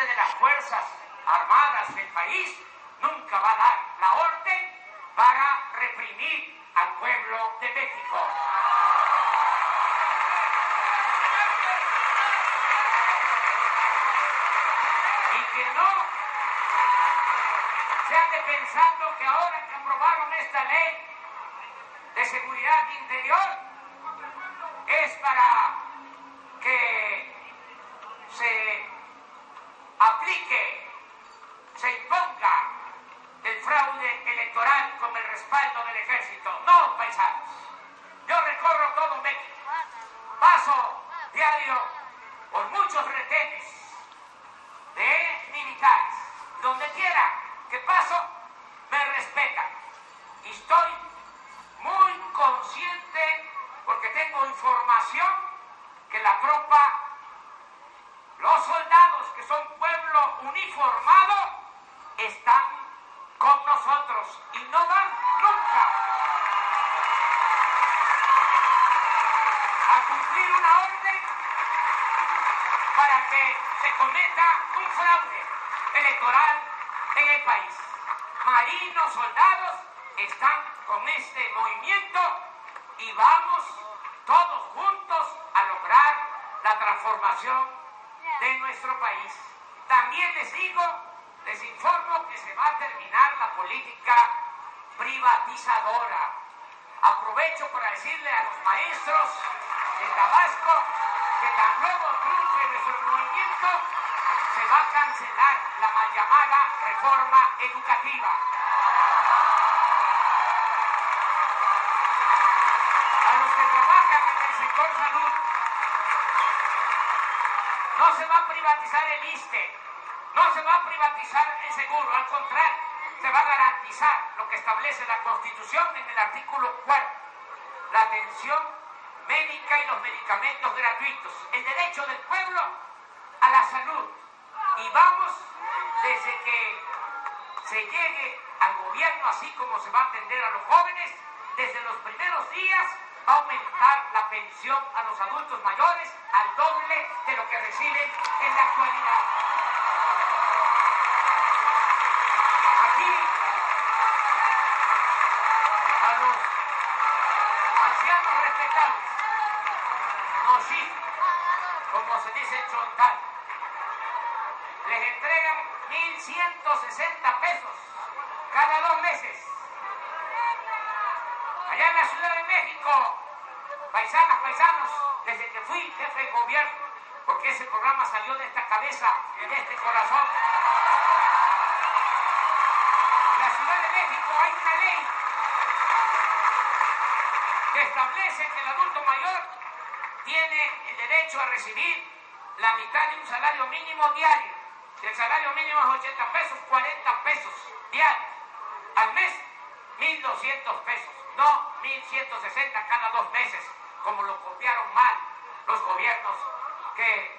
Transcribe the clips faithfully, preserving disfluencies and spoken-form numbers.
comandante de las Fuerzas Armadas del país nunca va a dar la orden para reprimir al pueblo de México. Y que no se ande pensando que ahora que aprobaron esta ley de seguridad interior es para que se aplique, se imponga el fraude electoral con el respaldo del ejército. No, paisanos. Yo recorro todo México, paso diario por muchos retenes de militares. Donde quiera que paso, me respetan. Y estoy muy consciente, porque tengo información, que la tropa, los soldados que son pueblo uniformado, están con nosotros y no van nunca a cumplir una orden para que se cometa un fraude electoral en el país. Marinos, soldados están con este movimiento y vamos todos juntos a lograr la transformación de nuestro país. También les digo, les informo que se va a terminar la política privatizadora. Aprovecho para decirle a los maestros de Tabasco que tan luego triunfe nuestro movimiento, se va a cancelar la mal llamada reforma educativa. A los que trabajan en el sector salud, no se va a privatizar el ISSSTE, no se va a privatizar el seguro, al contrario, se va a garantizar lo que establece la Constitución en el artículo cuarto, la atención médica y los medicamentos gratuitos, el derecho del pueblo a la salud. Y vamos, desde que se llegue al gobierno, así como se va a atender a los jóvenes, desde los primeros días va a aumentar la pensión a los adultos mayores al doble de lo que reciben en la actualidad. Aquí, a los ancianos respetables, no sí, como se dice en Chontal, les entregan mil ciento sesenta pesos cada dos meses. Allá en la Ciudad de México, paisanas, paisanos, desde que fui jefe de gobierno, porque ese programa salió de esta cabeza y de este corazón. En la Ciudad de México hay una ley que establece que el adulto mayor tiene el derecho a recibir la mitad de un salario mínimo diario. Si el salario mínimo es ochenta pesos, cuarenta pesos diarios. Al mes, mil doscientos pesos. No mil ciento sesenta cada dos meses, como lo copiaron mal los gobiernos que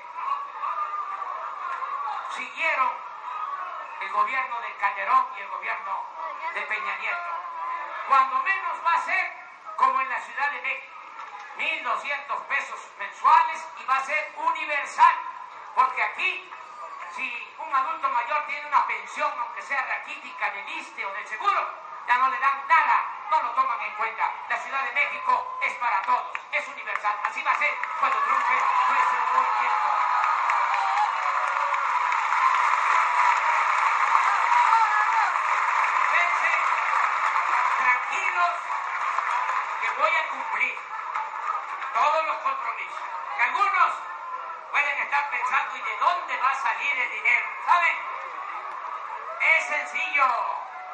siguieron el gobierno de Calderón y el gobierno de Peña Nieto. Cuando menos va a ser como en la Ciudad de México, mil doscientos pesos mensuales, y va a ser universal, porque aquí, si un adulto mayor tiene una pensión, aunque sea raquítica del ISSSTE o del seguro, ya no le dan nada, no lo toman en cuenta. La Ciudad de México es para todos, es universal. Así va a ser cuando triunfe nuestro movimiento. Pense tranquilos que voy a cumplir todos los compromisos. Que algunos pueden estar pensando, ¿y de dónde va a salir el dinero? ¿Saben? Es sencillo.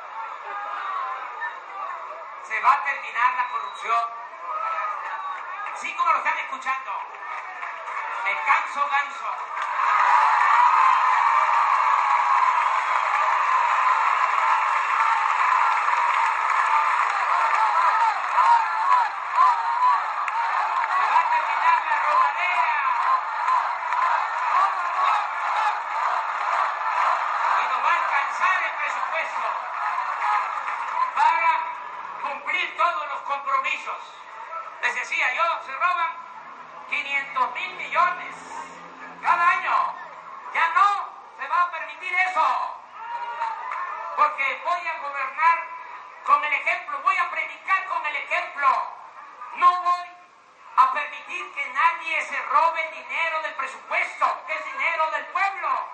Se va a terminar la corrupción. Así como lo están escuchando. El ganso ganso. Se va a terminar la robadera. Y nos va a alcanzar el presupuesto para cumplir todos los compromisos. Les decía yo, se roban quinientos mil millones cada año. Ya no se va a porque voy a gobernar con el ejemplo, voy a predicar con el ejemplo. No voy a permitir que nadie se robe dinero del presupuesto, que es dinero del pueblo.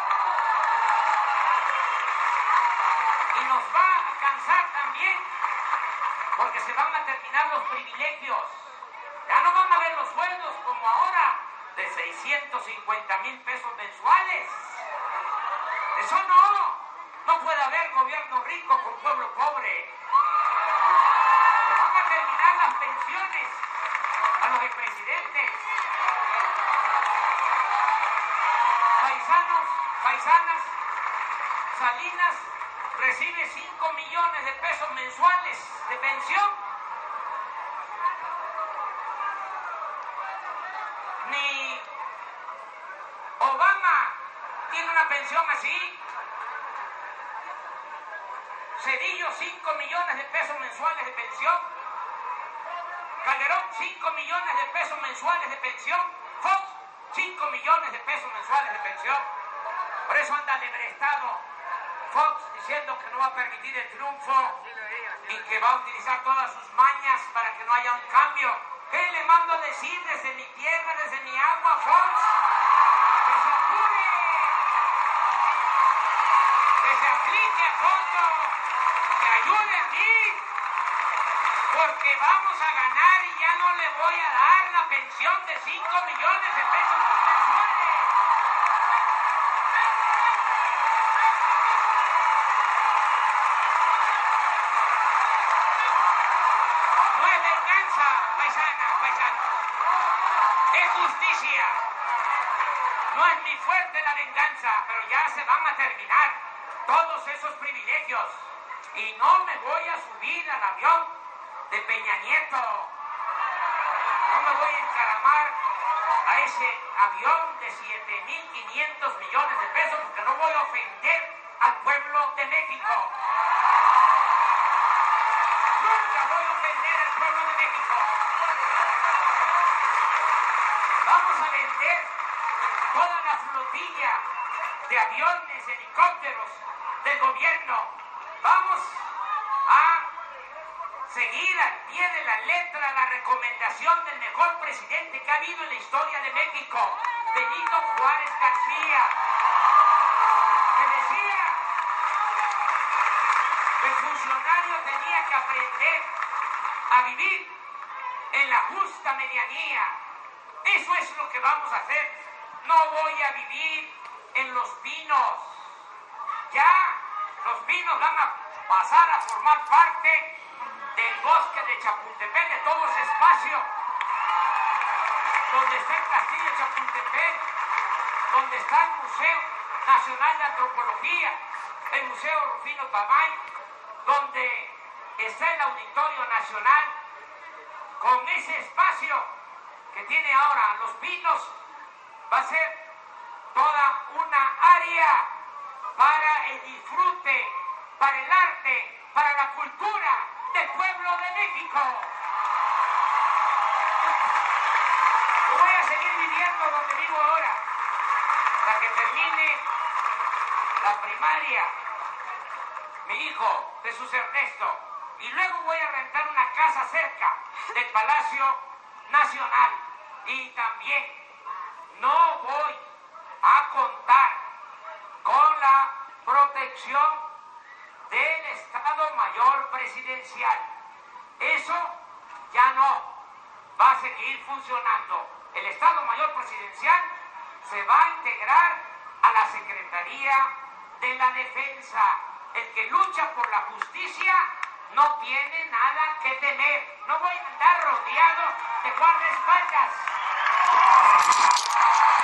Y nos va a cansar también, porque se van a terminar los privilegios. Ya no van a ver los sueldos como ahora, de seiscientos cincuenta mil pesos mensuales. Eso no. No puede haber gobierno rico con pueblo pobre. Se van a terminar las pensiones a los expresidentes. Paisanos, paisanas, Salinas recibe cinco millones de pesos mensuales de pensión. Ni Obama tiene una pensión así. Cedillo, cinco millones de pesos mensuales de pensión. Calderón, cinco millones de pesos mensuales de pensión. Fox, cinco millones de pesos mensuales de pensión. Por eso anda debrestado Fox diciendo que no va a permitir el triunfo y que va a utilizar todas sus mañas para que no haya un cambio. ¿Qué le mando a decir desde mi tierra, desde mi agua, Fox? ¡Que se apure! ¡Que se aplique a fondo! ¡Que ayude a mí! Porque vamos a ganar y ya no le voy a dar la pensión de cinco millones de pesos mensuales. No es venganza, paisana, paisana. Es justicia. No es ni fuerte la venganza, pero ya se van a terminar todos esos privilegios. Y no me voy a subir al avión de Peña Nieto. No me voy a encaramar a ese avión de siete mil quinientos millones de pesos porque no voy a ofender al pueblo de México. Nunca voy a ofender al pueblo de México. Vamos a vender toda la flotilla de aviones, helicópteros del gobierno. Vamos a seguir al pie de la letra la recomendación del mejor presidente que ha habido en la historia de México, Benito Juárez García, que decía que el funcionario tenía que aprender a vivir en la justa medianía. Eso es lo que vamos a hacer. No voy a vivir en Los Pinos. Ya Los Pinos van a pasar a formar parte del bosque de Chapultepec, de todo ese espacio donde está el castillo de Chapultepec, donde está el Museo Nacional de Antropología, el Museo Rufino Tamayo, donde está el Auditorio Nacional. Con ese espacio que tiene ahora Los Pinos, va a ser toda una área para el disfrute, para el arte, para la cultura del pueblo de México. Yo voy a seguir viviendo donde vivo ahora, hasta que termine la primaria, mi hijo Jesús Ernesto, y luego voy a rentar una casa cerca del Palacio Nacional. Y también no voy a contar con la protección del Estado Mayor Presidencial. Eso ya no va a seguir funcionando. El Estado Mayor Presidencial se va a integrar a la Secretaría de la Defensa. El que lucha por la justicia no tiene nada que temer. No voy a andar rodeado de guardaespaldas.